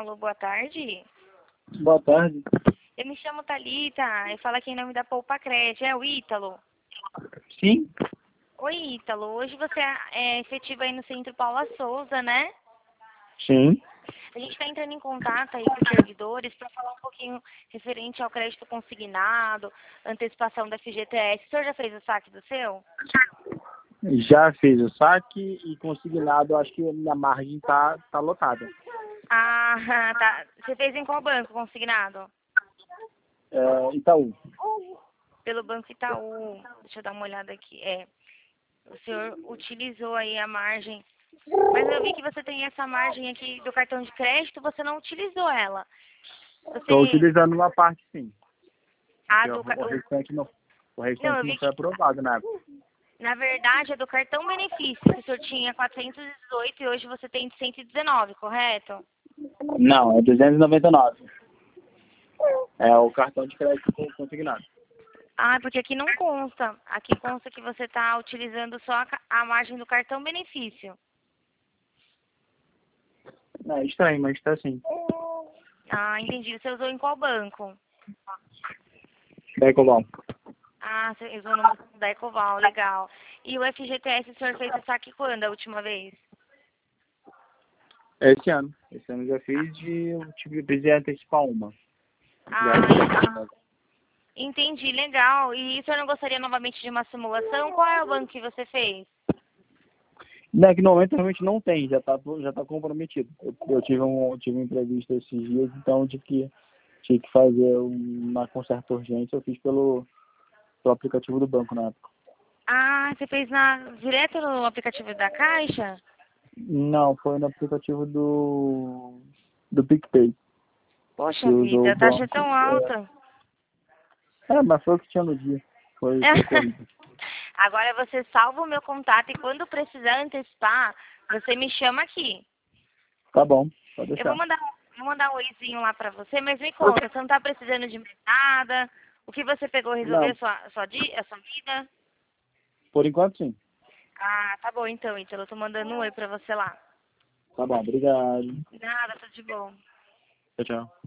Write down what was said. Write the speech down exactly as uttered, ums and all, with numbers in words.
Alô, boa tarde. Boa tarde. Eu me chamo Thalita, eu falo aqui em nome da Poupa Crédito. É o Ítalo? Sim? Oi, Ítalo. Hoje você é efetivo aí no Centro Paula Souza, né? Sim. A gente está entrando em contato aí com os servidores para falar um pouquinho referente ao crédito consignado, antecipação da F G T S. O senhor já fez o saque do seu? Já fiz o saque e consignado, acho que a minha margem tá, tá lotada. Ah, tá. Você fez em qual banco consignado? É, Itaú. Pelo Banco Itaú. Deixa eu dar uma olhada aqui. É, o senhor utilizou aí a margem, mas eu vi que você tem essa margem aqui do cartão de crédito, você não utilizou ela. Estou Você... utilizando uma parte, sim. Ah, Porque do... o, o o- restante não, o Não, eu restante não vi foi que, aprovado na época. na verdade, é do cartão benefício, que o senhor tinha quatrocentos e dezoito e hoje você tem cento e dezenove, correto? Não, é duzentos e noventa e nove. É o cartão de crédito consignado. Ah, porque aqui não consta. Aqui consta que você está utilizando só a, ca- a margem do cartão benefício. É estranho, mas está assim. Ah, entendi. Você usou em qual banco? Da Ecoval. Ah, você usou no da Ecoval, legal. E o F G T S o senhor fez o saque quando, a última vez? Esse ano. Esse ano eu já fiz e eu tive, precisei antecipar uma. Ah, Já- entendi, legal. E o senhor não gostaria novamente de uma simulação? Qual é o banco que você fez? Não, é que no momento realmente não tem, já está já tá comprometido. Eu, eu tive, um, eu tive um imprevisto esses dias, então eu tive que, tive que fazer uma conserto urgente, eu fiz pelo, pelo aplicativo do banco na época. Ah, você fez na, direto no aplicativo da Caixa? Não, foi no aplicativo do, do PicPay, que Poxa usou vida, o a taxa é banco. tão alta. É, é, mas foi o que tinha no dia, foi, foi corrido. Agora você salva o meu contato e quando precisar antecipar, você me chama aqui. Tá bom, pode Eu vou deixar. mandar, vou mandar um oizinho lá pra você, mas me conta, você não tá precisando de mais nada? O que você pegou resolver Não, a sua, a sua, di- a sua vida? por enquanto sim. Ah, tá bom então, Ítalo. Eu tô mandando um oi pra você lá. Tá bom, obrigado. Nada, tudo de bom. Tchau, tchau.